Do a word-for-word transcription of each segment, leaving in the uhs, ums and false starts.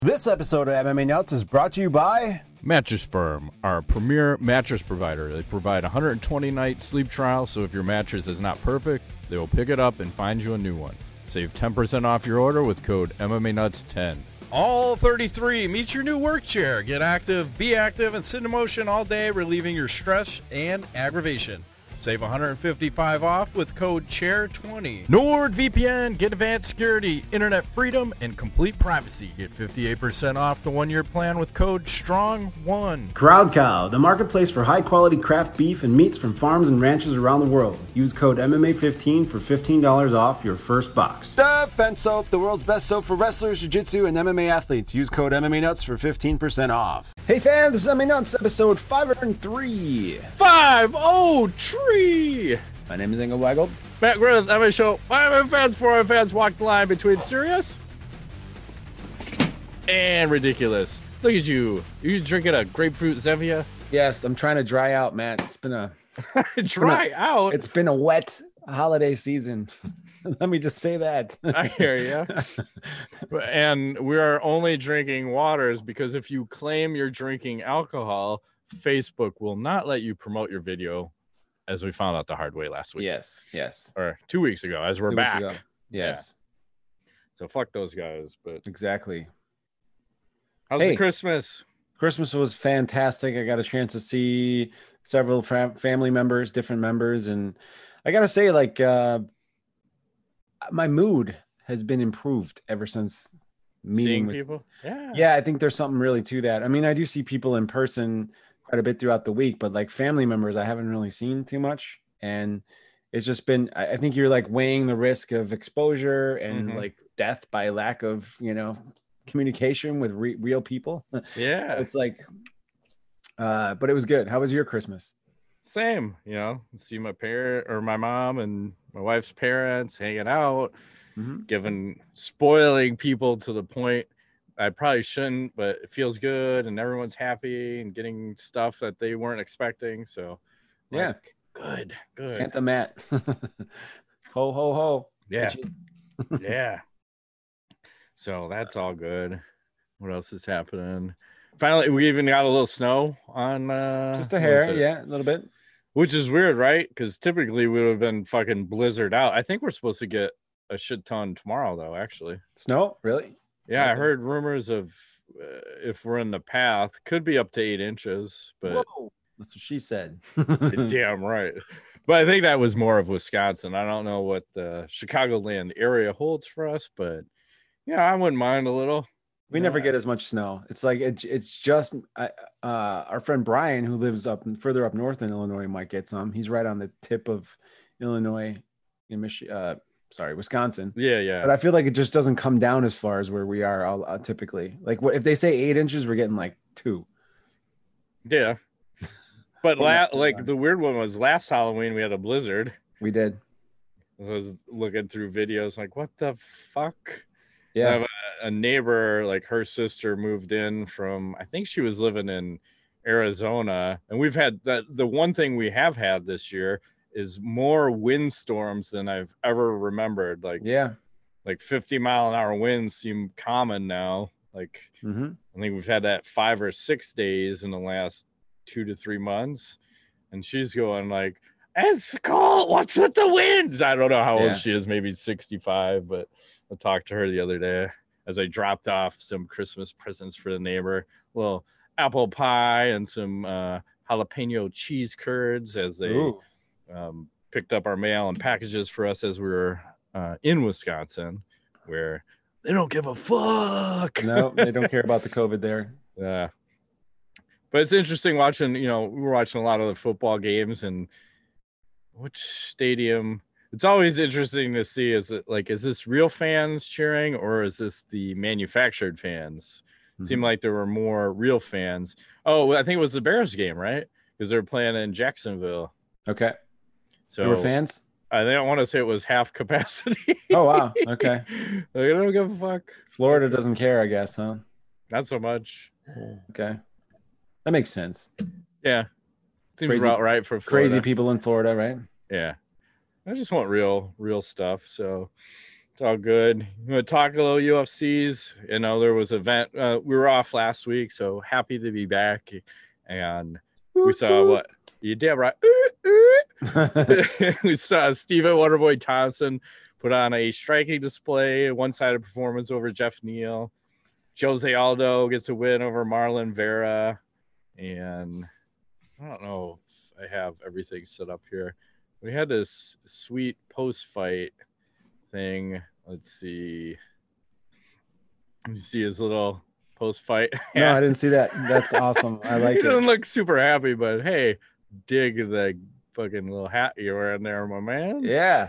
This episode of M M A Nuts is brought to you by Mattress Firm, our premier mattress provider. They provide a one hundred twenty night sleep trial, so if your mattress is not perfect, they will pick it up and find you a new one. Save ten percent off your order with code M M A Nuts ten. All thirty-three, meet your new work chair. Get active, be active, and sit in motion all day, relieving your stress and aggravation. Save one hundred fifty-five off with code chair twenty. NordVPN, get advanced security, internet freedom, and complete privacy. Get fifty-eight percent off the one-year plan with code strong one. Crowd Cow, the marketplace for high-quality craft beef and meats from farms and ranches around the world. Use code M M A fifteen for fifteen dollars off your first box. Defense Soap, the world's best soap for wrestlers, jiu-jitsu, and M M A athletes. Use code M M A Nuts for fifteen percent off. Hey fans, this is M M A Nuts, episode five hundred three. five oh three! My name is Engel Weigel. Matt Griffith, M M A Show. five M fans, four M fans walk the line between serious and ridiculous. Look at you. You drinking a grapefruit Zevia? Yes, I'm trying to dry out, Matt. It's been a Dry been a, out? It's been a wet holiday season. Let me just say that. I hear you. And we are only drinking waters because if you claim you're drinking alcohol, Facebook will not let you promote your video, as we found out the hard way last week. Yes, yes. Or two weeks ago, as we're Two weeks back. ago. Yes. Yeah. So fuck those guys. But Exactly. how's Hey. the Christmas? Christmas was fantastic. I got a chance to see several fam- family members, different members, and I gotta say, like, uh, my mood has been improved ever since meeting Seeing with people? Yeah. Yeah, I think there's something really to that. I mean, I do see people in person quite a bit throughout the week, but like family members, I haven't really seen too much, and it's just been. I I think you're like weighing the risk of exposure and Mhm. like death by lack of, you know, communication with re- real people. Yeah. It's like, uh, but it was good. How was your Christmas? Same, you know, see my parent or my mom and my wife's parents hanging out, Mhm. giving spoiling people to the point I probably shouldn't, but it feels good and everyone's happy and getting stuff that they weren't expecting. So Yeah, like, good, good. Santa Matt. Ho ho ho. Yeah. Yeah. So that's all good. What else is happening? Finally, we even got a little snow on uh Just a what hair, was it? yeah, a little bit. Which is weird, right? Because typically we would have been fucking blizzard out. I think we're supposed to get a shit ton tomorrow, though, actually. Snow, really? Yeah, I Okay. heard rumors of uh, if we're in the path, could be up to eight inches, but Whoa, that's what she said. damn right. But I think that was more of Wisconsin. I don't know what the Chicagoland area holds for us, but yeah, I wouldn't mind a little. We never Yeah. get as much snow. It's like it, it's just uh, uh, our friend Brian, who lives up further up north in Illinois, might get some. He's right on the tip of Illinois, in Michigan. Uh, sorry, Wisconsin. Yeah, yeah. But I feel like it just doesn't come down as far as where we are uh, typically. Like, what if they say eight inches, we're getting like two. Yeah. But Yeah, la- yeah. like the weird one was last Halloween we had a blizzard. We did. I was looking through videos like, what the fuck? I Yeah. have a, a neighbor, like her sister moved in from, I think she was living in Arizona. And we've had that. The one thing we have had this year is more windstorms than I've ever remembered. Like, Yeah. like fifty mile an hour winds seem common now. Like, hmm I think we've had that five or six days in the last two to three months. And she's going like, it's cold. What's with the winds? I don't know how Yeah. old she is, maybe sixty-five, but I talked to her the other day as I dropped off some Christmas presents for the neighbor, a little apple pie and some uh, jalapeno cheese curds as they Ooh. um, picked up our mail and packages for us as we were uh, in Wisconsin, where they don't give a fuck. No, they don't care about the COVID there. Yeah. But it's interesting watching, you know, we were watching a lot of the football games and which stadium. It's always interesting to see, is it like, is this real fans cheering or is this the manufactured fans? It seemed Mhm. like there were more real fans. Oh, I think it was the Bears game, right? Because they were playing in Jacksonville. Okay. So You were fans? I don't want to say it was half capacity. Oh, wow. Okay. Like, I don't give a fuck. Florida doesn't care, I guess, huh? Not so much. Okay. That makes sense. Yeah. Seems Crazy- about right for Florida. Crazy people in Florida, right? Yeah. I just want real, real stuff. So It's all good. You want to talk a little U F Cs? You know, there was an event. Uh, we were off last week, so happy to be back. And we saw what you did, right? We saw Stephen Waterboy Thompson put on a striking display, one-sided performance over Jeff Neal. Jose Aldo gets a win over Marlon Vera. And I don't know if I have everything set up here. We had this sweet post-fight thing. Let's see. You see his little post-fight. No, I didn't see that. That's awesome. I like he it. He doesn't look super happy, but hey, dig the fucking little hat you're wearing there, my man. Yeah.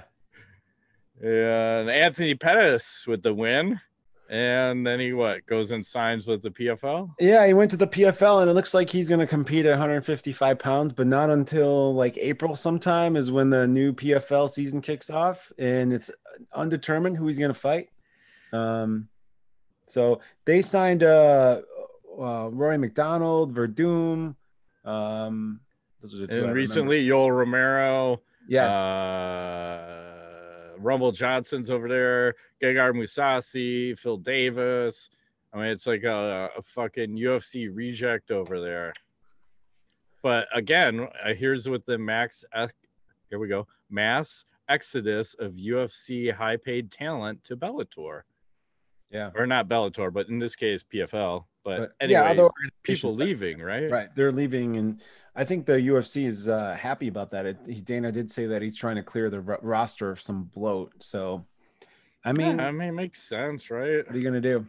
And Anthony Pettis with the win. And then he what goes and signs with the P F L? Yeah, he went to the P F L, and it looks like he's going to compete at one fifty-five pounds, but not until like April sometime is when the new P F L season kicks off, and it's undetermined who he's going to fight. Um, so they signed uh, uh Rory McDonald, Verdum. Um, those are the two. And recently, Yoel Romero. Yes. Uh, Rumble Johnson's over there, Gegard Mousasi, Phil Davis. I mean, it's like a, a fucking U F C reject over there. But again, uh, here's with the max. Uh, here we go. Mass exodus of U F C high-paid talent to Bellator. Yeah, or not Bellator, but in this case, P F L. But, but anyway, yeah, other people leaving, right? Right, they're leaving, and I think the U F C is uh, happy about that. It, he, Dana did say that he's trying to clear the r- roster of some bloat. So, I mean, yeah, I mean, it makes sense, right? What are you gonna do?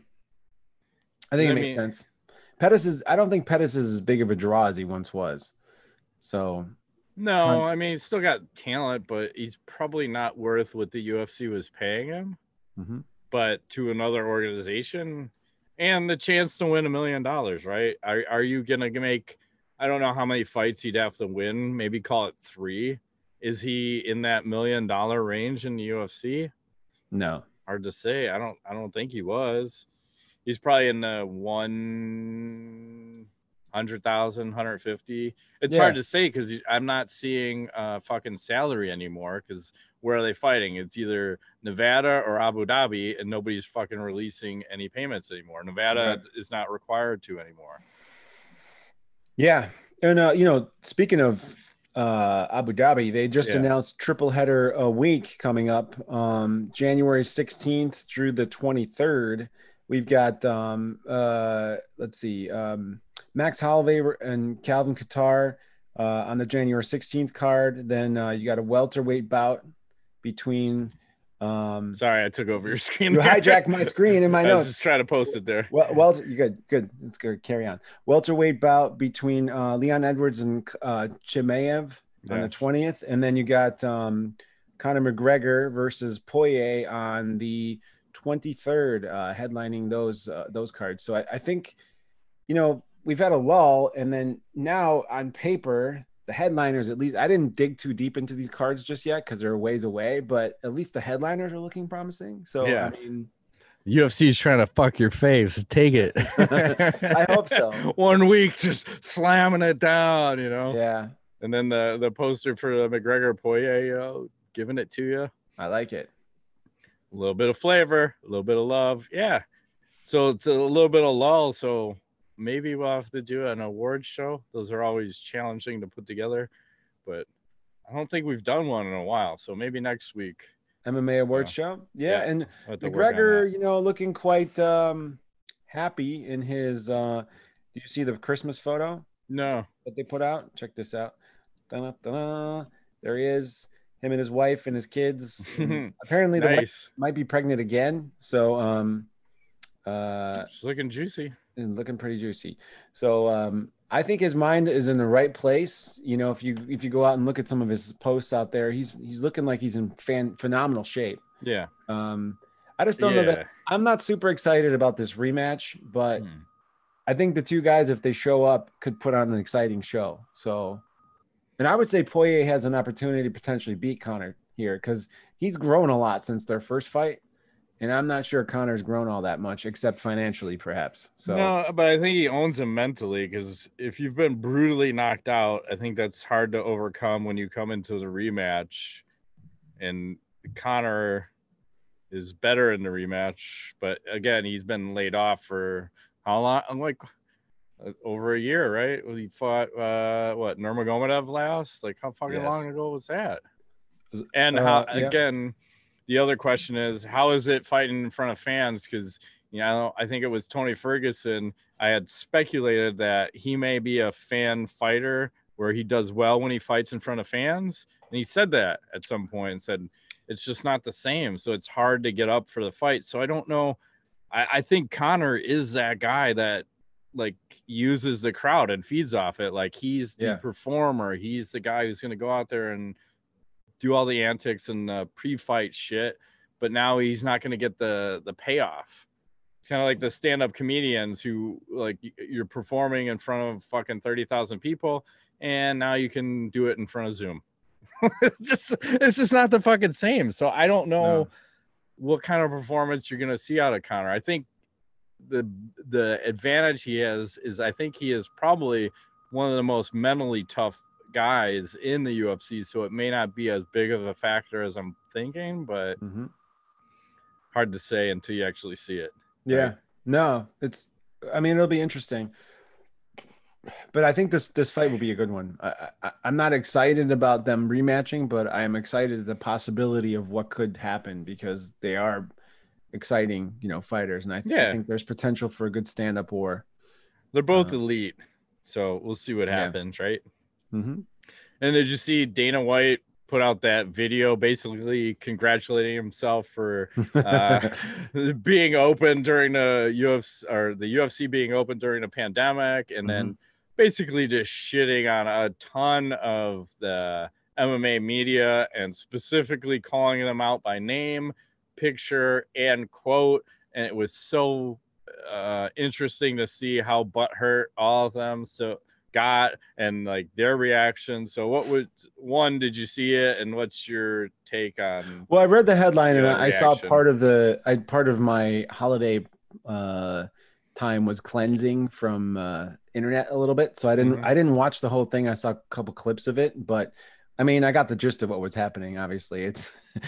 I think I it makes mean, sense. Pettis is. I don't think Pettis is as big of a draw as he once was. So, no, I mean, he's still got talent, but he's probably not worth what the U F C was paying him. Mm-hmm. But to another organization, and the chance to win a million dollars, right? Are are you gonna make? I don't know how many fights he'd have to win. Maybe call it three. Is he in that million dollar range in the U F C? No, hard to say. I don't. I don't think he was. He's probably in the one hundred thousand, one hundred fifty. It's yeah. hard to say because I'm not seeing uh fucking salary anymore. Because where are they fighting? It's either Nevada or Abu Dhabi, and nobody's fucking releasing any payments anymore. Nevada right. is not required to anymore. Yeah, and uh, you know, speaking of uh, Abu Dhabi, they just yeah. announced triple header a week coming up, um, January sixteenth through the twenty-third. We've got um, uh, let's see, um, Max Holloway and Calvin Kattar uh, on the January sixteenth card. Then uh, you got a welterweight bout between. Um, Sorry, I took over your screen. You hijacked my screen in my I notes. was just trying to post it there. Well, well, you good, good. Let's go carry on. Welterweight bout between uh, Leon Edwards and uh, Chimaev yeah. on the twentieth, and then you got um, Conor McGregor versus Poirier on the twenty-third, uh, headlining those uh, those cards. So I, I think, you know, we've had a lull, and then now on paper. The headliners, at least, I didn't dig too deep into these cards just yet because they're ways away, but at least the headliners are looking promising. So, yeah. I mean, U F C is trying to fuck your face. Take it. I hope so. One week, just slamming it down, you know? Yeah. And then the, the poster for the McGregor Poirier, you know, giving it to you. I like it. A little bit of flavor, a little bit of love. Yeah. So it's a little bit of lull. So, maybe we'll have to do an award show. Those are always challenging to put together, but I don't think we've done one in a while. So maybe next week. M M A award uh, show. Yeah. yeah and McGregor, you know, looking quite um, happy in his, uh, do you see the Christmas photo? No. That they put out? Check this out. Da-da-da-da. There he is. Him and his wife and his kids. And apparently the nice. wife might be pregnant again. So, um, uh, she's looking juicy. And looking pretty juicy. So um, I think his mind is in the right place. You know, if you if you go out and look at some of his posts out there, he's he's looking like he's in fan, phenomenal shape. Yeah. Um, I just don't yeah. know that I'm not super excited about this rematch, but hmm. I think the two guys, if they show up, could put on an exciting show. So, and I would say Poirier has an opportunity to potentially beat Conor here because he's grown a lot since their first fight. And I'm not sure Conor's grown all that much, except financially, perhaps. So no, but I think he owns him mentally because if you've been brutally knocked out, I think that's hard to overcome when you come into the rematch. And Conor is better in the rematch. But again, he's been laid off for how long? I'm like over a year, right? He fought uh, what Nurmagomedov last. Like how fucking yes. long ago was that? And how uh, yeah. again, the other question is, how is it fighting in front of fans? Because you know, I think it was Tony Ferguson. I had speculated that he may be a fan fighter where he does well when he fights in front of fans. And he said that at some point and said, it's just not the same. So it's hard to get up for the fight. So I don't know. I, I think Conor is that guy that like uses the crowd and feeds off it. Like he's the yeah. performer. He's the guy who's going to go out there and do all the antics and the pre-fight shit. But now he's not going to get the, the payoff. It's kind of like the stand-up comedians who like you're performing in front of fucking thirty thousand people and now you can do it in front of Zoom. it's just it's just not the fucking same. So I don't know no. what kind of performance you're going to see out of Conor. I think the the advantage he has is I think he is probably one of the most mentally tough guys in the U F C. So it may not be as big of a factor as I'm thinking, but mm-hmm. hard to say until you actually see it. Yeah, right? No, it's, I mean, it'll be interesting, but I think this, this fight will be a good one. I, I, I'm not excited about them rematching, but I am excited at the possibility of what could happen because they are exciting, you know, fighters. And I, th- yeah. I think there's potential for a good stand-up war. They're both uh, elite. So we'll see what happens. Yeah. Right. Mm-hmm. And did you see Dana White put out that video basically congratulating himself for uh, being open during the U F C or the U F C being open during the pandemic, and mm-hmm. then basically just shitting on a ton of the M M A media and specifically calling them out by name, picture, and quote. And it was so uh, interesting to see how butthurt all of them so got and like their reaction. So what would one did you see it and what's your take on? Well, I read the headline and I saw part of the I part of my holiday uh time was cleansing from uh internet a little bit, so I didn't mm-hmm. I didn't watch the whole thing. I saw a couple clips of it, but I mean I got the gist of what was happening. Obviously it's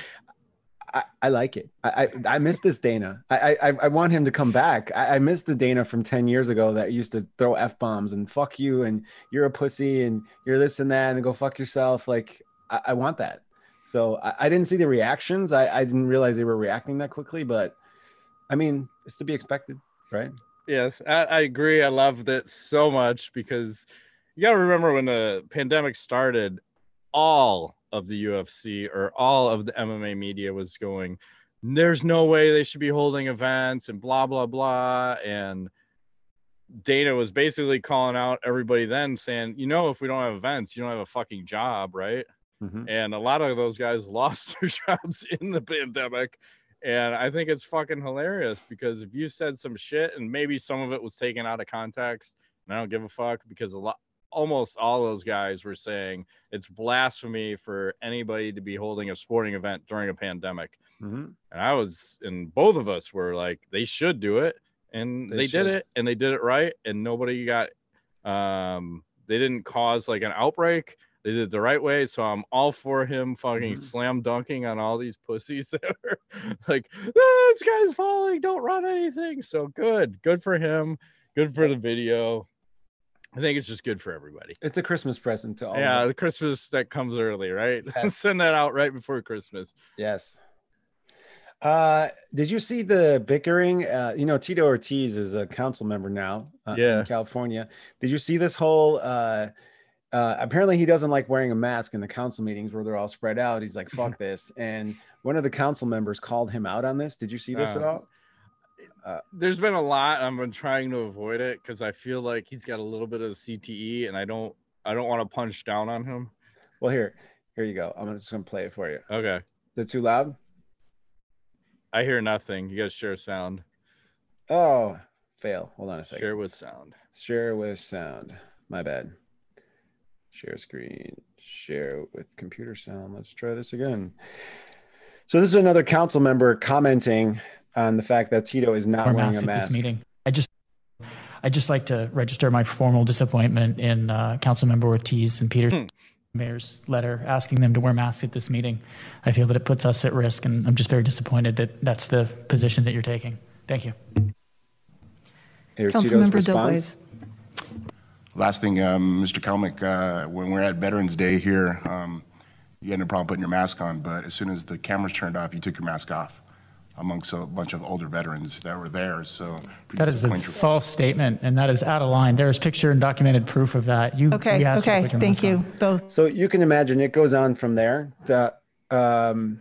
I, I like it. I, I I miss this Dana. I, I I want him to come back. I, I miss the Dana from ten years ago that used to throw F-bombs and fuck you and you're a pussy and you're this and that and go fuck yourself. Like I, I want that. So I, I didn't see the reactions. I, I didn't realize they were reacting that quickly, but I mean it's to be expected, right? Yes, I, I agree. I loved it so much because you gotta remember when the pandemic started, all of the U F C or all of the M M A media was going, there's no way they should be holding events and blah, blah, blah. And Dana was basically calling out everybody then saying, you know, if we don't have events, you don't have a fucking job, right? Mm-hmm. And a lot of those guys lost their jobs in the pandemic. And I think it's fucking hilarious because if you said some shit and maybe some of it was taken out of context, and I don't give a fuck because a lot, almost all those guys were saying it's blasphemy for anybody to be holding a sporting event during a pandemic. Mm-hmm. And I was, and both of us were like, they should do it. And they, they did it and they did it right. And nobody got, um, they didn't cause like an outbreak. They did it the right way. So I'm all for him fucking mm-hmm. slam dunking on all these pussies that are like, oh, this guy's falling. Don't run anything. So good. Good for him. Good for the video. I think it's just good for everybody. It's a Christmas present to all. Yeah, the Christmas that comes early, right? Yes. Send that out right before Christmas. Yes. Uh, did you see the bickering? Uh, you know, Tito Ortiz is a council member now uh, yeah. in California. Did you see this whole... Uh, uh, apparently, he doesn't like wearing a mask in the council meetings where they're all spread out. He's like, fuck this. And one of the council members called him out on this. Did you see this uh, at all? Uh, there's been a lot. I've been trying to avoid it because I feel like he's got a little bit of C T E, and I don't, I don't want to punch down on him. Well, here, here you go. I'm just gonna play it for you. Okay. Is it too loud? I hear nothing. You guys share sound. Oh, fail. Hold on a second. Share with sound. Share with sound. My bad. Share screen. Share with computer sound. Let's try this again. So this is another council member commenting on the fact that Tito is not wearing a mask. This meeting. I just, I just like to register my formal disappointment in uh, Councilmember Ortiz and Peter. mayor's letter asking them to wear masks at this meeting. I feel that it puts us at risk, and I'm just very disappointed that that's the position that you're taking. Thank you. Councilmember Dilblaze. Last thing, um, Mister Kalmick, uh, when we're at Veterans Day here, um, you had no problem putting your mask on, but as soon as the cameras turned off, you took your mask off amongst a bunch of older veterans that were there. So that is a false statement, and that is out of line. There is picture and documented proof of that. You okay? Okay, thank you on. both. So you can imagine it goes on from there. To, um,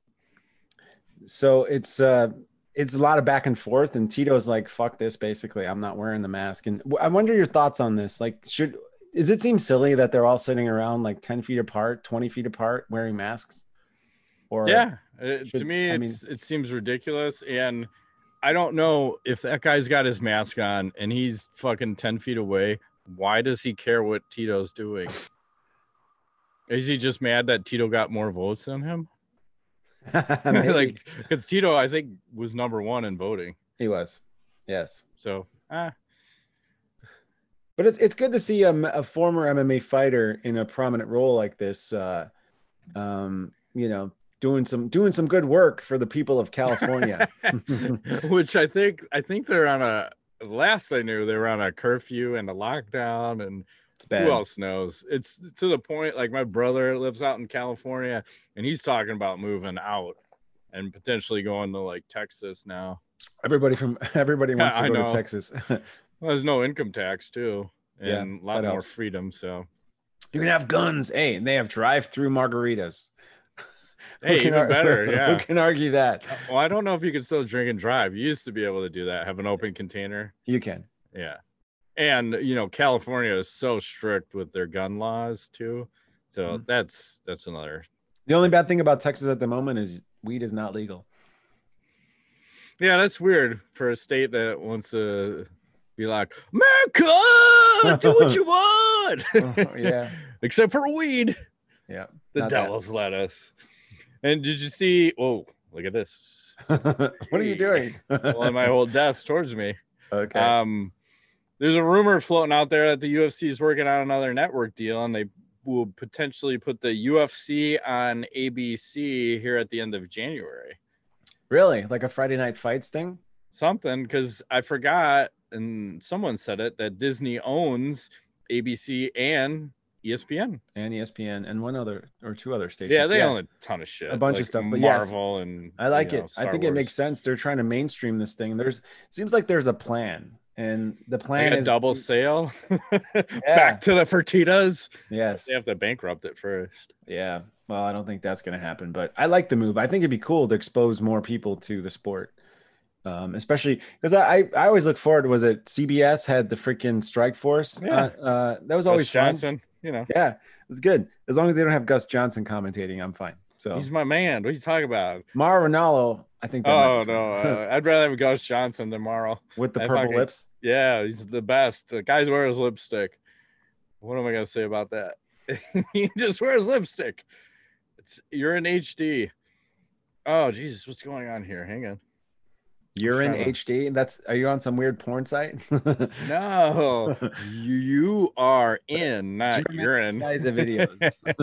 so it's uh, it's a lot of back and forth, and Tito's like, "Fuck this!" Basically, I'm not wearing the mask. And I wonder your thoughts on this. Like, should does it seem silly that they're all sitting around like ten feet apart, twenty feet apart, wearing masks? Or yeah, it, should, to me, it's, I mean, it seems ridiculous. And I don't know if that guy's got his mask on and he's fucking ten feet away. Why does he care what Tito's doing? Is he just mad that Tito got more votes than him? Like, because Tito, I think, was number one in voting. He was, yes. So, ah. But it's it's good to see a, a former M M A fighter in a prominent role like this. Uh, um, you know. doing some doing some good work for the people of California. Which I think I think they're on a last I knew they were on a curfew and a lockdown, and it's bad. Who else knows? It's to the point like my brother lives out in California and he's talking about moving out and potentially going to like Texas now. Everybody from everybody wants yeah, to go to Texas. Well, there's no income tax too, and yeah, a lot more helps. freedom. So you can have guns. Hey, and they have drive-through margaritas. Hey, even ar- better, yeah. Who can argue that? Well, I don't know if you can still drink and drive. You used to be able to do that, have an open container. You can. Yeah. And, you know, California is so strict with their gun laws, too. So mm-hmm. that's that's another. The only bad thing about Texas at the moment is weed is not legal. Yeah, that's weird for a state that wants to be like, America, do what you want. Oh, yeah. Except for weed. Yeah. The devil's lettuce. And did you see? Oh, look at this! What are you doing? Well, my whole desk towards me. Okay. Um, there's a rumor floating out there that the U F C is working on another network deal, and they will potentially put the U F C on A B C here at the end of January. Really, like a Friday Night Fights thing? Something, because I forgot, and someone said it that Disney owns A B C and E S P N and E S P N and one other or two other stations. Yeah, they yeah. own a ton of shit, a bunch like of stuff. But Marvel yes, and I like you know, it. I think Wars. It makes sense. They're trying to mainstream this thing. There's seems like there's a plan, and the plan like is a double sale. Yeah. Back to the Fertitas. Yes, they have to bankrupt it first. Yeah, well, I don't think that's going to happen, but I like the move. I think it'd be cool to expose more people to the sport. Um, especially because I, I always look forward to, was it C B S had the freaking Strike Force? Yeah. Uh, uh, that was always Gus Johnson, you know. Yeah, it was good. As long as they don't have Gus Johnson commentating, I'm fine. So he's my man. What are you talking about? Mauro Ranallo, I think. That oh, no. uh, I'd rather have Gus Johnson than Mauro. With the I purple fucking, lips? Yeah, he's the best. The guy wears lipstick. What am I going to say about that? He just wears lipstick. It's You're in H D. Oh, Jesus. What's going on here? Hang on. You're in H D. That's are you on some weird porn site? No, you, you are in, not you're in. Guys, the videos.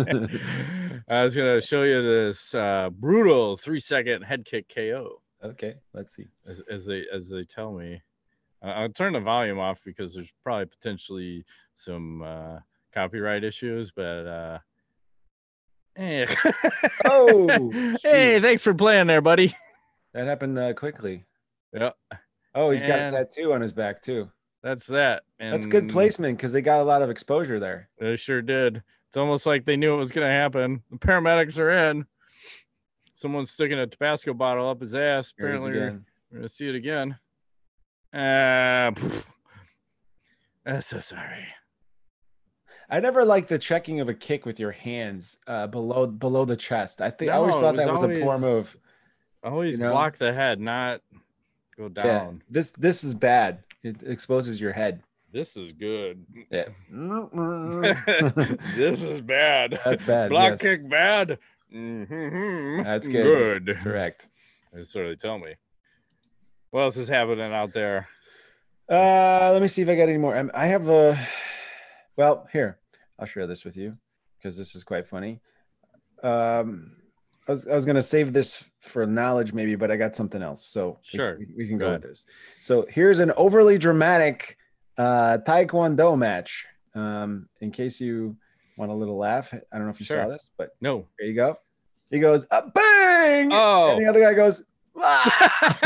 I was gonna show you this uh, brutal three second head kick K O. Okay, let's see. As, as they as they tell me, uh, I'll turn the volume off because there's probably potentially some uh, copyright issues, but. Uh, eh. Oh, hey, thanks for playing there, buddy. That happened uh, quickly. Yeah. Oh, he's and got a tattoo on his back too. That's that. And that's good placement because they got a lot of exposure there. They sure did. It's almost like they knew it was going to happen. The paramedics are in. Someone's sticking a Tabasco bottle up his ass. Apparently, we're, we're going to see it again. Uh, I'm so sorry. I never liked the checking of a kick with your hands uh, below below the chest. I think no, I always thought was that was always, a poor move. Always you know? Block the head, not go down. Yeah. This this is bad. It exposes your head. This is good. Yeah. This is bad. That's bad. Block yes. kick bad. Mm-hmm. That's good. Good. Correct. That's what they tell me. What else is happening out there? Uh, let me see if I got any more. I have a. Well, here I'll share this with you because this is quite funny. Um, I was I was gonna save this for knowledge maybe, but I got something else. So Sure, we, we can go go ahead. with this. So here's an overly dramatic uh, Taekwondo match. Um, in case you want a little laugh, I don't know if you Sure. saw this, but No. there you go. He goes, a bang! Oh. And the other guy goes, ah!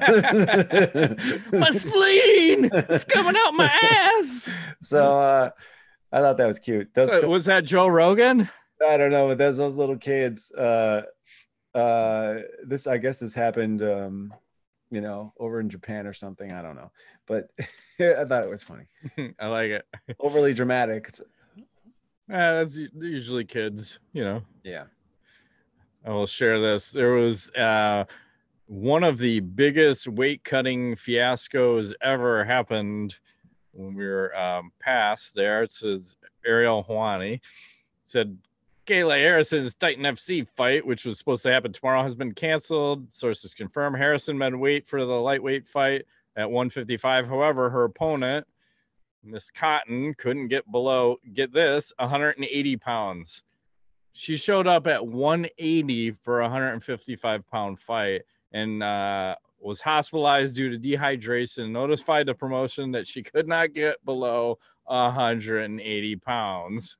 My spleen! It's coming out my ass! So uh, I thought that was cute. Those, Uh, Was that Joe Rogan? I don't know, but there's those little kids. Uh, uh, this, I guess, this happened, um, you know, over in Japan or something. I don't know, but I thought it was funny. I like it. Overly dramatic. It's- Uh, that's u- usually kids, you know. yeah. I will share this. There was uh, one of the biggest weight cutting fiascos ever happened when we were um, past there. It says Ariel Hawani said Kayla Harrison's Titan F C fight, which was supposed to happen tomorrow, has been canceled. Sources confirm Harrison men wait for the lightweight fight at one fifty-five. However, her opponent, Miss Cotton, couldn't get below, get this, one hundred eighty pounds. She showed up at one eighty for a one hundred fifty-five pound fight and uh, was hospitalized due to dehydration. Notified the promotion that she could not get below one hundred eighty pounds.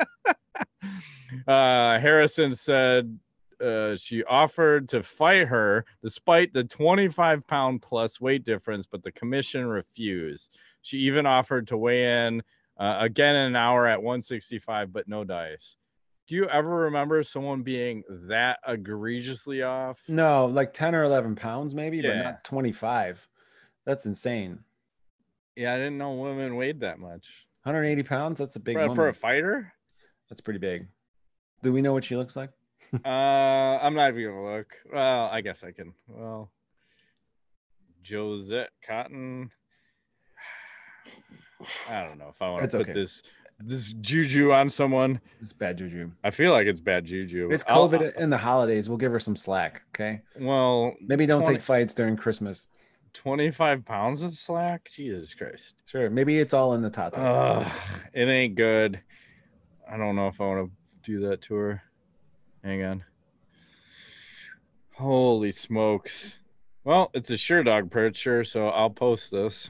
uh, Harrison said uh, she offered to fight her despite the twenty-five pound plus weight difference, but the commission refused. She even offered to weigh in uh, again in an hour at one sixty-five, but no dice. Do you ever remember someone being that egregiously off? No, like ten or eleven pounds maybe, but Yeah. not twenty-five. That's insane. Yeah, I didn't know women weighed that much. one hundred eighty pounds? That's a big For, woman. for a fighter? That's pretty big. Do we know what she looks like? uh, I'm not even going to look. Well, I guess I can. Well, Josette Cotton. I don't know if I want That's to put okay. this this juju on someone. It's bad juju. I feel like it's bad juju. It's I'll- COVID and the holidays. We'll give her some slack, okay? Well, Maybe don't twenty take fights during Christmas. twenty-five pounds of slack? Jesus Christ. Sure. Maybe it's all in the tatas. Ugh, it ain't good. I don't know if I want to do that to her. Hang on. Holy smokes. Well, it's a Sure Dog picture, so I'll post this.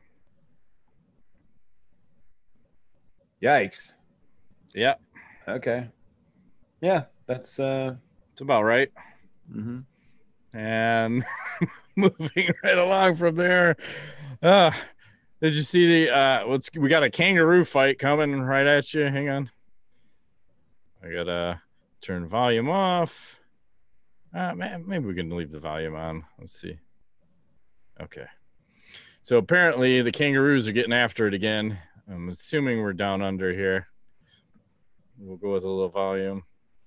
Yikes. Yeah, Okay. Yeah, that's uh it's about right. mhm. And moving right along from there. Uh, did you see the uh what's we got a kangaroo fight coming right at you? Hang on. I gotta turn volume off. Uh man, maybe we can leave the volume on. Let's see. Okay. So apparently the kangaroos are getting after it again. I'm assuming we're down under here. We'll go with a little volume.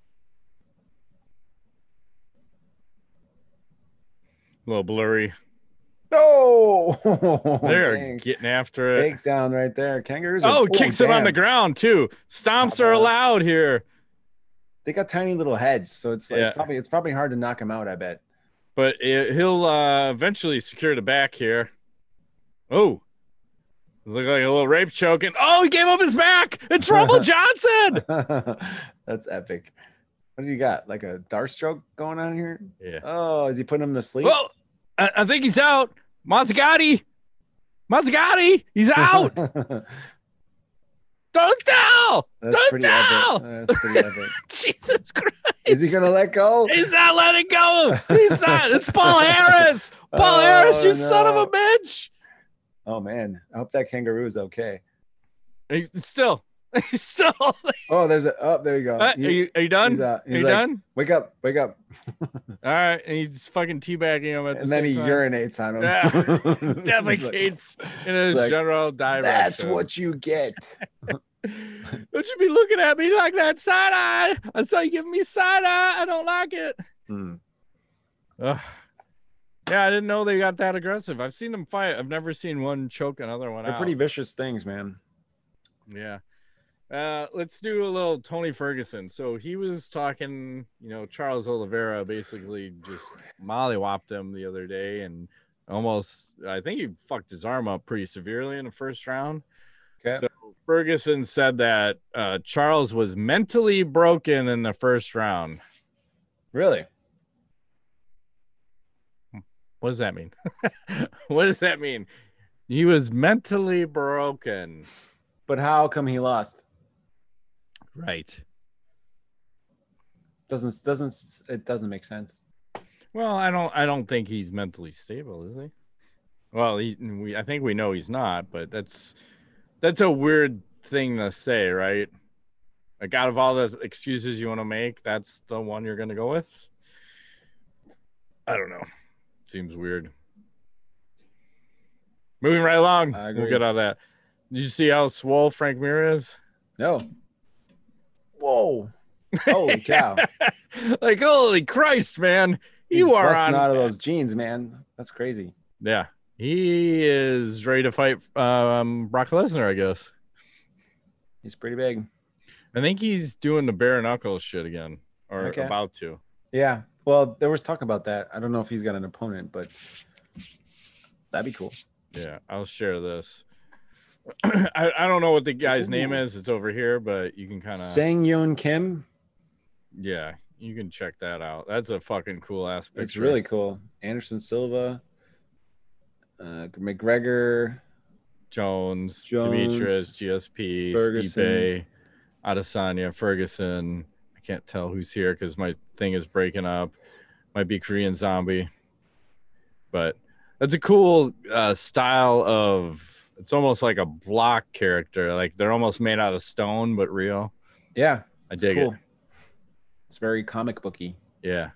A little blurry. No. They're Dang. getting after it. Takedown right there. Kangaroos. Are, Oh, kicks him on the damn. ground too. Stomps Top are out. allowed here, They got tiny little heads, so it's, Yeah. it's probably it's probably hard to knock him out, I bet. but it, he'll uh, eventually secure the back here. Oh, look like a little rape choking. Oh, he gave up his back. It's Rumble Johnson. That's epic. What do you got? Like a dart stroke going on here? Yeah. Oh, is he putting him to sleep? Well, I, I think he's out. Mazzagatti. Mazzagatti. He's out. Don't tell. That's Don't pretty tell. epic. That's pretty epic. Jesus Christ. Is he gonna let go? He's not letting go. He's not. It's Paul Harris. Paul Oh, Harris, you son of a no. bitch. Oh man, I hope that kangaroo is okay. He's still. He's still. Oh, there's a. Oh, there you go. Uh, He- are you are you done? he's, uh, are he's you like, done? Wake up! Wake up! All right, and he's fucking teabagging him at the And then same he time. urinates on him. Yeah. It's like, Defecates in his like, general direction. That's what you get. Don't you be looking at me like that side eye? I saw you giving me side eye. I don't like it. Hmm. Ugh. Yeah, I didn't know they got that aggressive. I've seen them fight. I've never seen one choke another one They're out. pretty vicious things, man. Yeah. Uh, let's do a little Tony Ferguson. So he was talking, you know, Charles Oliveira basically just mollywopped him the other day and almost, I think he fucked his arm up pretty severely in the first round. Okay. So Ferguson said that uh, Charles was mentally broken in the first round. Really? What does that mean? What does that mean? He was mentally broken. But how come he lost? Right. Doesn't doesn't it doesn't make sense. Well, I don't I don't think he's mentally stable, is he? Well, he we I think we know he's not, but that's that's a weird thing to say, right? Like, out of all the excuses you want to make, that's the one you're going to go with? I don't know. Seems weird. Moving right along. We'll get out of that. Did you see how swole Frank Mir is? No. Whoa. Holy cow. Like, holy Christ, man. You He's are busting on out of those jeans, man. That's crazy. Yeah. He is ready to fight um, Brock Lesnar, I guess. He's pretty big. I think he's doing the bare knuckles shit again, or Okay. about to. Yeah. Well, there was talk about that. I don't know if he's got an opponent, but that'd be cool. Yeah, I'll share this. I, I don't know what the guy's name is. It's over here, but you can kind of Sang Yoon Kim. Yeah, you can check that out. That's a fucking cool ass picture. It's really cool. Anderson Silva, uh, McGregor, Jones, Jones, Demetrius, G S P, Ferguson. Stipe, Adesanya, Ferguson. I can't tell who's here because my thing is breaking up. Might be Korean Zombie, but that's a cool uh, style of. It's almost like a block character. Like they're almost made out of stone, but real. Yeah, I dig cool. it. It's very comic booky. Yeah.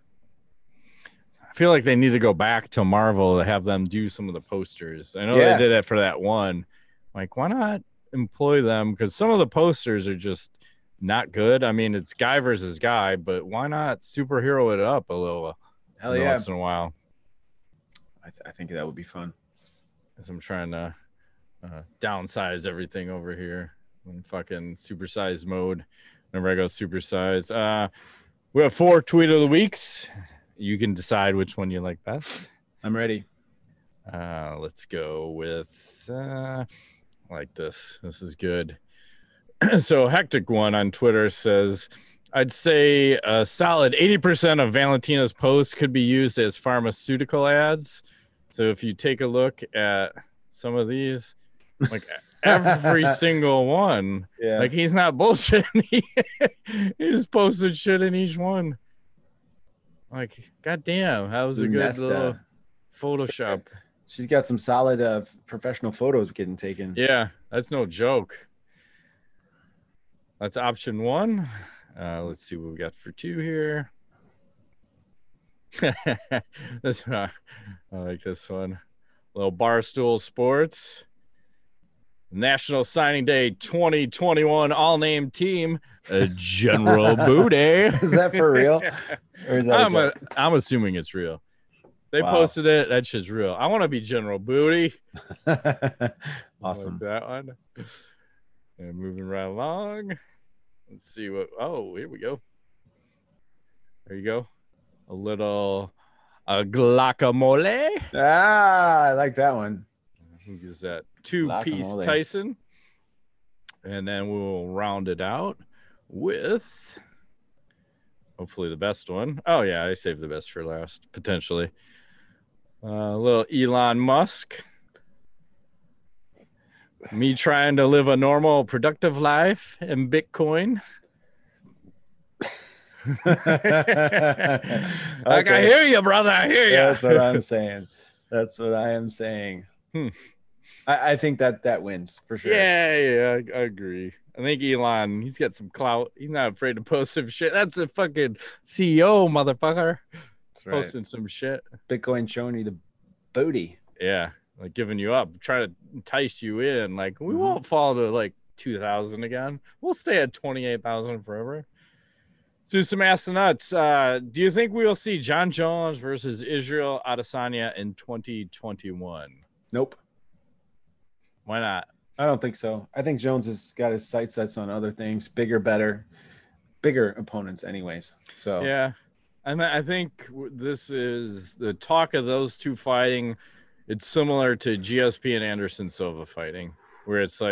I feel like they need to go back to Marvel to have them do some of the posters. I know Yeah. they did it for that one. Like, why not employ them? Because some of the posters are just not good. I mean, it's guy versus guy, but why not superhero it up a little Hell every yeah. once in a while? I, th- I think that would be fun. As I'm trying to uh, downsize everything over here in fucking supersize mode. Whenever I go supersize. Uh, we have four tweet of the weeks. You can decide which one you like best. I'm ready. Uh, let's go with uh, like this. This is good. So Hectic One on Twitter says, I'd say a solid eighty percent of Valentina's posts could be used as pharmaceutical ads. So if you take a look at some of these, like every single one, Yeah. like he's not bullshitting. he, he just posted shit in each one. Like, goddamn, that was a good Nesta. little Photoshop. She's got some solid uh, professional photos getting taken. Yeah, that's no joke. That's option one. Uh, let's see what we got for two here. this uh, I like this one. Little Barstool Sports. National Signing Day twenty twenty-one all-name team, uh, General Booty. Is that for real? Or is that a I'm, a, joke? I'm assuming it's real. They Wow. posted it. That shit's real. I want to be General Booty. Awesome. Like that one. And moving right along. Let's see what. Oh, here we go. There you go. A little uh, guacamole. Ah, I like that one. Who is that? Two piece Guacamole. Tyson. And then we'll round it out with hopefully the best one. Oh, yeah, I saved the best for last, potentially. Uh, a little Elon Musk. Me trying to live a normal, productive life in Bitcoin. Like, I hear you, brother. I hear you. That's what I'm saying. That's what I am saying. Hmm. I, I think that that wins for sure. Yeah, yeah, I, I agree. I think Elon, he's got some clout. He's not afraid to post some shit. That's a fucking C E O, motherfucker. That's right. Posting some shit. Bitcoin showing you the booty. Yeah, like giving you up, trying to entice you in. Like, we Mhm. won't fall to like two thousand again. We'll stay at twenty-eight thousand forever. So some ass and nuts. Uh, do you think we will see John Jones versus Israel Adesanya in twenty twenty-one? Nope. Why not? I don't think so. I think Jones has got his sights sets on other things, bigger, better, bigger opponents, anyways. So Yeah, and I think w- this is the talk of those two fighting. It's similar to G S P and Anderson Silva fighting, where it's like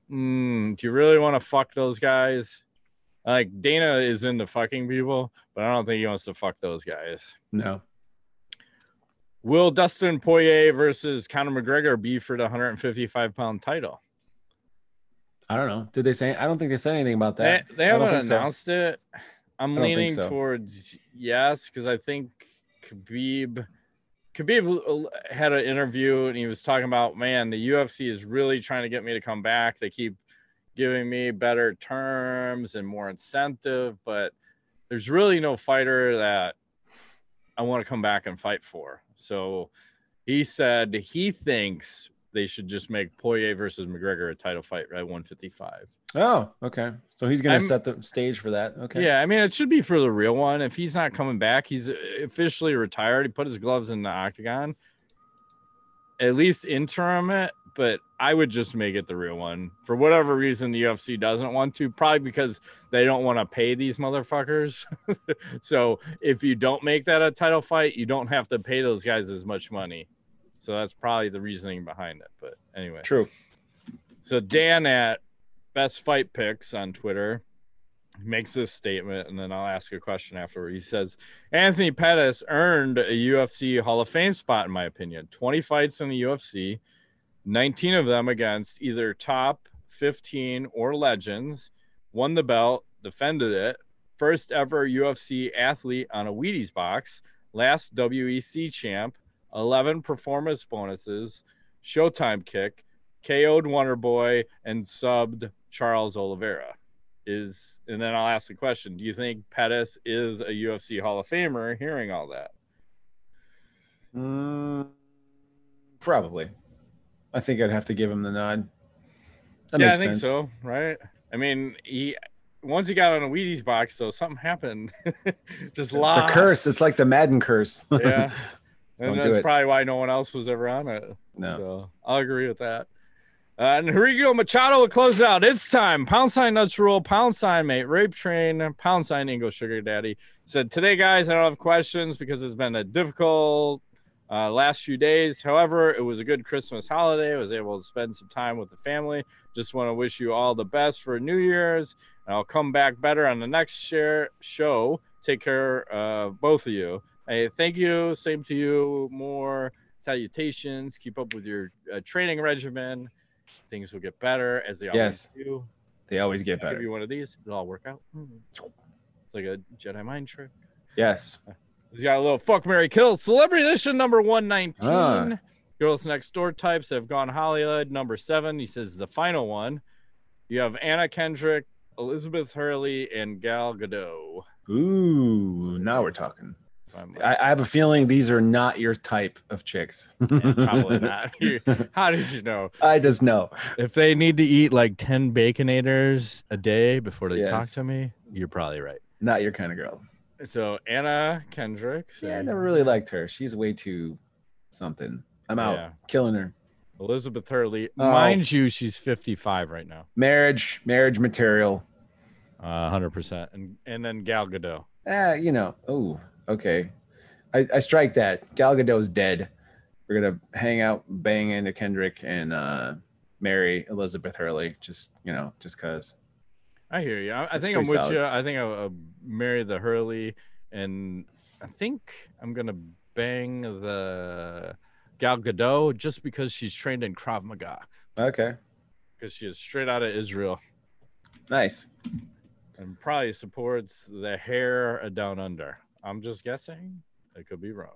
mm, do you really want to fuck those guys? Like, Dana is into fucking people, but I don't think he wants to fuck those guys. No. Will Dustin Poirier versus Conor McGregor be for the one fifty-five pound title? I don't know. Did they say? I don't think they said anything about that. They, they haven't announced so. it. I'm leaning so. towards yes, because I think Khabib Khabib had an interview and he was talking about, man, the U F C is really trying to get me to come back. They keep giving me better terms and more incentive, but there's really no fighter that I want to come back and fight for. So he said he thinks they should just make Poirier versus McGregor a title fight at one fifty-five. Oh, okay. So he's going to set the stage for that. Okay. Yeah, I mean, it should be for the real one. If he's not coming back, he's officially retired. He put his gloves in the octagon. At least interim it, but I would just make it the real one. For whatever reason, the U F C doesn't want to, probably because they don't want to pay these motherfuckers. So if you don't make that a title fight, you don't have to pay those guys as much money. So that's probably the reasoning behind it. But anyway. True. So Dan at Best Fight Picks on Twitter makes this statement, and then I'll ask a question afterward. He says, Anthony Pettis earned a U F C Hall of Fame spot, in my opinion. twenty fights in the U F C, nineteen of them against either top fifteen or legends, won the belt, defended it, first ever U F C athlete on a Wheaties box, last W E C champ, eleven performance bonuses, Showtime kick, K O'd Wonderboy, and subbed Charles Oliveira. Is and then I'll ask the question, do you think Pettis is a U F C Hall of Famer hearing all that? Mm, probably. I think I'd have to give him the nod. That yeah, makes I think sense. so, right? I mean, he once he got on a Wheaties box, so something happened. Just lost. The curse. It's like the Madden curse. Yeah. And Don't that's do it. probably why no one else was ever on it. No. So I'll agree with that. Uh, and Henrico Machado will close it out. It's time. Pound sign Nuts Rule, pound sign mate, rape train, pound sign English sugar daddy. Said, today, guys, I don't have questions because it's been a difficult uh, last few days. However, it was a good Christmas holiday. I was able to spend some time with the family. Just want to wish you all the best for New Year's. And I'll come back better on the next share show. Take care, uh, both of you. Hey, thank you. Same to you. More salutations. Keep up with your uh, training regimen. Things will get better as they always Yes. do. They always get I'll better. give you one of these. It'll all work out. It's like a Jedi mind trick. Yes. He's got a little fuck, marry, kill. Celebrity edition number one nineteen. Ah. Girls Next Door types have gone Hollywood. Number seven. He says the final one. You have Anna Kendrick, Elizabeth Hurley, and Gal Gadot. Ooh, now we're talking. I must- I, I have a feeling these are not your type of chicks. Yeah, probably not. You- How did you know? I just know. If they need to eat like ten Baconators a day before they talk Yes. to me, you're probably right. Not your kind of girl. So Anna Kendrick. So Yeah, I never really liked her. She's way too something. I'm out. Yeah. Killing her. Elizabeth Hurley. Oh. Mind you, she's fifty-five right now. Marriage, marriage material. Uh, one hundred percent. And and then Gal Gadot. Ah, you know. Oh, okay. I, I strike that. Gal Gadot's dead. We're gonna hang out, bang into Kendrick, and uh, marry Elizabeth Hurley. Just you know, just cause. I hear you. I, I That's think I'm pretty with solid. you. I think I'll, I'll marry the Hurley, and I think I'm gonna bang the Gal Gadot just because she's trained in Krav Maga, Okay. because she is straight out of Israel Nice. and probably supports the hair down under. I'm just guessing. I could be wrong.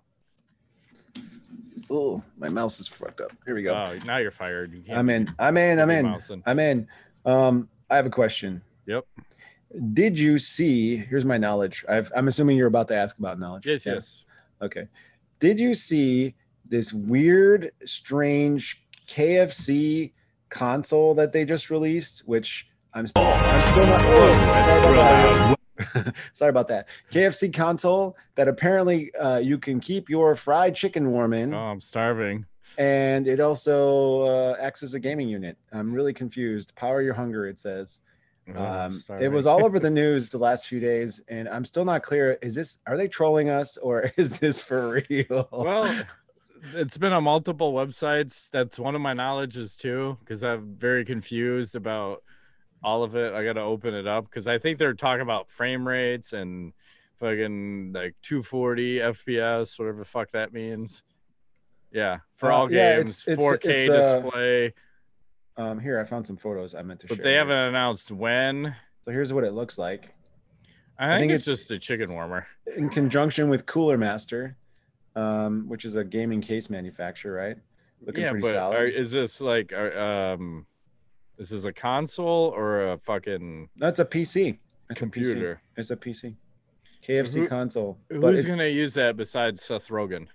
Oh, my mouse is fucked up. Here we go. Oh, now you're fired. You can't I'm be- in. I'm in. I'm be in. mousing. I'm in. Um, I have a question. Yep. Did you see? Here's my knowledge. I've, I'm assuming you're about to ask about knowledge. Yes, Yeah? yes. Okay. Did you see this weird, strange K F C console that they just released? Which I'm still, I'm still not. Oh, sorry, about that. Sorry about that. K F C console that apparently uh, you can keep your fried chicken warm in, Oh, I'm starving. and it also uh, acts as a gaming unit. I'm really confused. Power your hunger, it says. Oh, I'm Um, it starving. was all over the news the last few days, and I'm still not clear. Is this, are they trolling us, or is this for real? Well, it's been on multiple websites. That's one of my knowledges too, because I'm very confused about all of it. I got to open it up because I think they're talking about frame rates and fucking like two forty F P S, whatever the fuck that means. Yeah, for uh, all yeah, games, it's, it's, four K it's, uh, display. Um, here I found some photos I meant to. But share they here. haven't announced when. So here's what it looks like. I think, I think it's, it's just a chicken warmer in conjunction with Cooler Master, um, which is a gaming case manufacturer, right? Looking yeah, pretty but solid. Are, is this like, are, um, is this a console or a fucking? That's a P C. It's computer. A P C. It's a P C. K F C Who, console. Who's gonna use that besides Seth Rogen?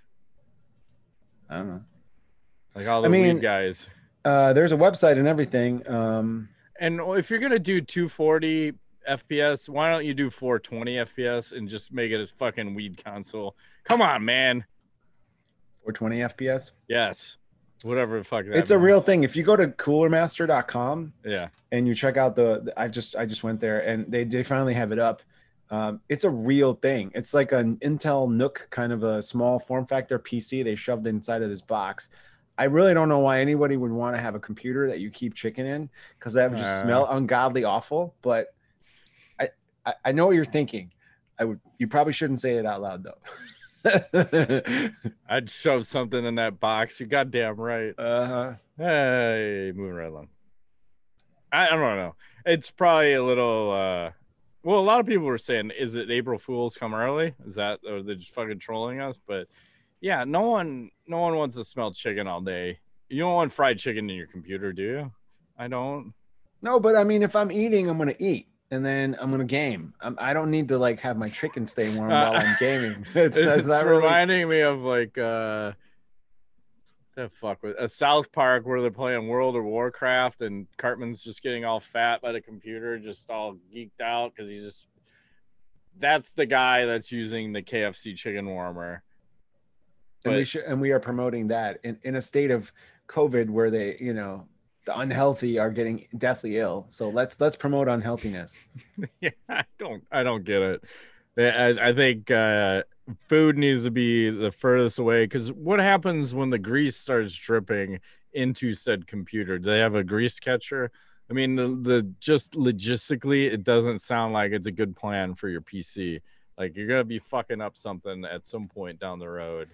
I don't know. Like all the I mean, weed guys. Uh, there's a website and everything. Um, and if you're gonna do two forty F P S, why don't you do four twenty F P S and just make it as fucking weed console? Come on, man. four twenty F P S? Yes. Whatever the fuck that It's means. a real thing. If you go to cooler master dot com, yeah, and you check out the, the I just I just went there and they they finally have it up. Um, it's a real thing. It's like an Intel Nook kind of a small form factor P C they shoved inside of this box. I really don't know why anybody would want to have a computer that you keep chicken in, because that would just uh, smell ungodly awful. But I, I I know what you're thinking. I would you probably shouldn't say it out loud though. I'd shove something in that box. You goddamn right. Uh-huh. Hey, moving right along. I, I don't know. It's probably a little uh well, a lot of people were saying, is it April Fool's come early? Is that, or they're just fucking trolling us? But yeah, no one, no one wants to smell chicken all day. You don't want fried chicken in your computer, do you? I don't. No, but I mean, if I'm eating, I'm gonna eat, and then I'm gonna game. I'm, I don't need to like have my chicken stay warm uh, while I'm gaming. It's, it's that's not reminding really... me of like uh, the fuck with a South Park where they're playing World of Warcraft and Cartman's just getting all fat by the computer, just all geeked out because he's just. That's the guy that's using the K F C chicken warmer. And but, we should, and we are promoting that in, in a state of COVID where they, you know, the unhealthy are getting deathly ill. So let's let's promote unhealthiness. Yeah, I don't I don't get it. I, I think uh, food needs to be the furthest away, because what happens when the grease starts dripping into said computer? Do they have a grease catcher? I mean, the the just logistically, it doesn't sound like it's a good plan for your P C. Like you're gonna be fucking up something at some point down the road.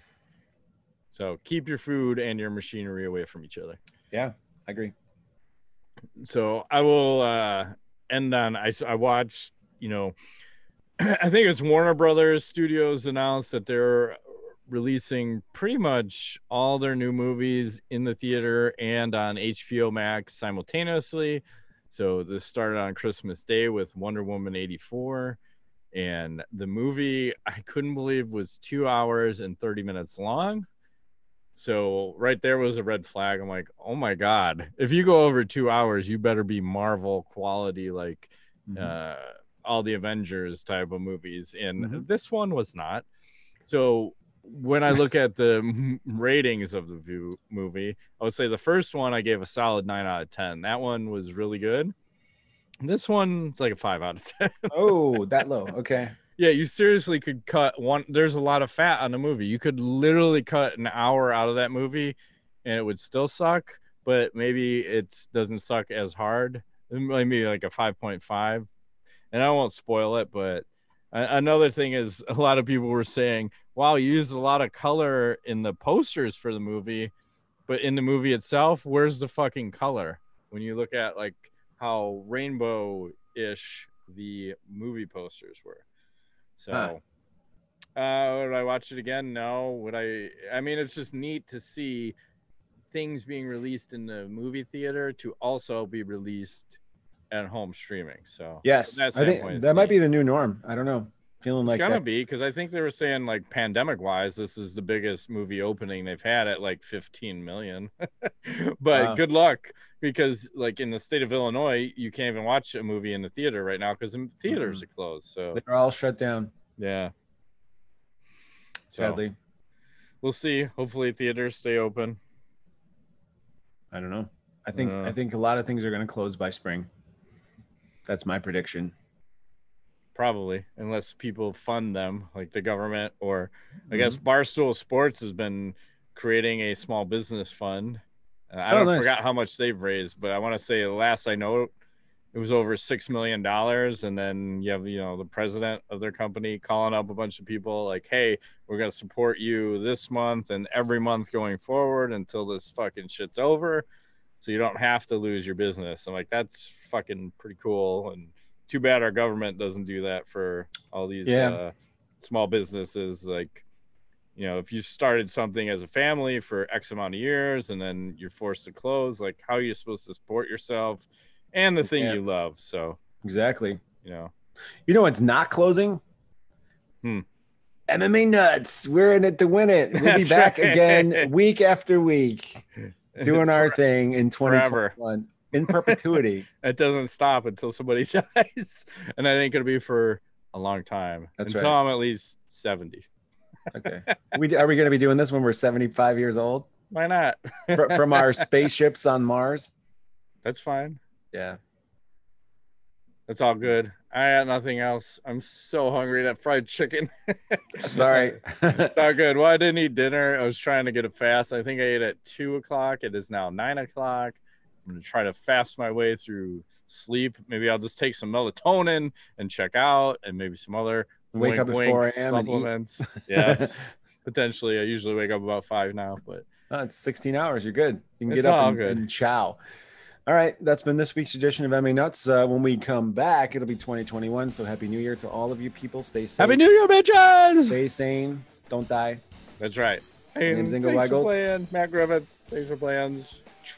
So keep your food and your machinery away from each other. Yeah, I agree. So I will uh, end on, I, I watched, you know, I think it's Warner Brothers Studios announced that they're releasing pretty much all their new movies in the theater and on H B O Max simultaneously. So this started on Christmas Day with Wonder Woman eighty-four. And the movie, I couldn't believe, was two hours and thirty minutes long. So right there was a red flag. I'm like, oh my God, if you go over two hours, you better be Marvel quality, like mm-hmm. uh, all the Avengers type of movies. And mm-hmm. this one was not. So when I look at the ratings of the view movie, I would say the first one, I gave a solid nine out of ten. That one was really good. This one's like a five out of ten. Oh, that low. Okay. Yeah, you seriously could cut one. There's a lot of fat on the movie. You could literally cut an hour out of that movie and it would still suck, but maybe it doesn't suck as hard. Maybe like a five point five. And I won't spoil it, but another thing is a lot of people were saying, wow, you used a lot of color in the posters for the movie, but in the movie itself, where's the fucking color? When you look at like how rainbow-ish the movie posters were. So, huh. uh, would I watch it again? No. Would I? I mean, it's just neat to see things being released in the movie theater to also be released at home streaming. So, yes, I think that might be the new norm. I don't know. Feeling it's like gonna that. be, because I think they were saying like pandemic wise, this is the biggest movie opening they've had at like fifteen million. But wow. Good luck, because like in the state of Illinois, you can't even watch a movie in the theater right now because the theaters mm-hmm. are closed. So they're all shut down. Yeah. Sadly. So, we'll see. Hopefully theaters stay open. I don't know. I think uh, I think a lot of things are going to close by spring. That's my prediction. Probably, unless people fund them, like the government, or I guess Barstool Sports has been creating a small business fund. Uh, I Oh, don't nice. forgot how much they've raised, but I want to say the last I know, it was over six million dollars. And then you have, you know, the president of their company calling up a bunch of people like, hey, we're going to support you this month and every month going forward until this fucking shit's over. So you don't have to lose your business. I'm like, that's fucking pretty cool. And too bad our government doesn't do that for all these Yeah. uh, small businesses. Like, you know, if you started something as a family for X amount of years and then you're forced to close, like how are you supposed to support yourself and the thing Yeah. you love? So, Exactly. you know, You know what's not closing? Hmm. M M A Nuts. We're in it to win it. We'll be That's back right. again week after week doing our For- thing in twenty forever. twenty-one in perpetuity. It doesn't stop until somebody dies. And I think it'll be for a long time. That's until right. I'm at least seventy. Okay. We, are we going to be doing this when we're seventy-five years old? Why not? Fr- From our spaceships on Mars? That's fine. Yeah. That's all good. I got nothing else. I'm so hungry. That fried chicken. Sorry. Not good. Well, I didn't eat dinner. I was trying to get it fast. I think I ate at two o'clock. It is now nine o'clock. I'm going to try to fast my way through sleep. Maybe I'll just take some melatonin and check out and maybe some other Wake wink, up at wink four a.m. and eat. supplements. Yes. Potentially. I usually wake up about five now, but Oh, it's sixteen hours. You're good. You can It's get up all and, good. and chow. All right. That's been this week's edition of M M A Nuts. Uh, when we come back, it'll be twenty twenty-one. So happy New Year to all of you people. Stay safe. Happy New Year, bitches! Stay sane. Don't die. That's right. Hey, name's thanks Ingo for Weigel. playing. Matt Griffiths. Thanks for playing.